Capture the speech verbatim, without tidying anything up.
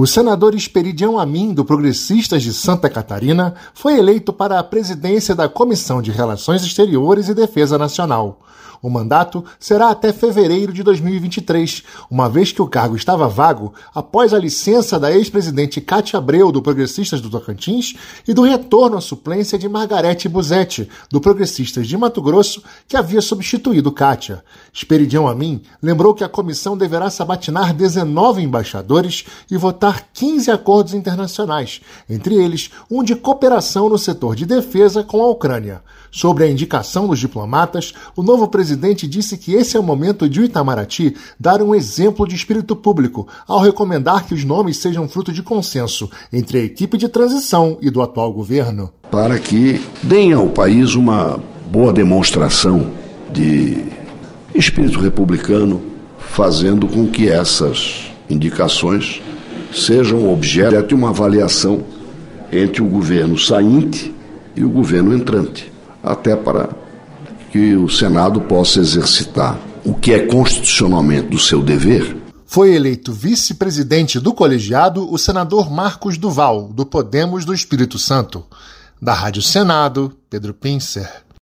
O senador Esperidião Amin, do Progressistas de Santa Catarina, foi eleito para a presidência da Comissão de Relações Exteriores e Defesa Nacional. O mandato será até fevereiro de dois mil e vinte e três, uma vez que o cargo estava vago após a licença da ex-presidente Cátia Abreu, do Progressistas do Tocantins, e do retorno à suplência de Margarete Busetti, do Progressistas de Mato Grosso, que havia substituído Cátia. Esperidião Amin lembrou que a comissão deverá sabatinar dezenove embaixadores e votar quinze acordos internacionais, entre eles um de cooperação no setor de defesa com a Ucrânia. Sobre a indicação dos diplomatas, o novo presidente disse que esse é o momento de o Itamaraty dar um exemplo de espírito público, ao recomendar que os nomes sejam fruto de consenso entre a equipe de transição e do atual governo. Para que deem ao país uma boa demonstração de espírito republicano, fazendo com que essas indicações sejam objeto de uma avaliação entre o governo sainte e o governo entrante, até para que o Senado possa exercitar o que é constitucionalmente do seu dever. Foi eleito vice-presidente do colegiado o senador Marcos Duval, do Podemos do Espírito Santo. Da Rádio Senado, Pedro Pincer.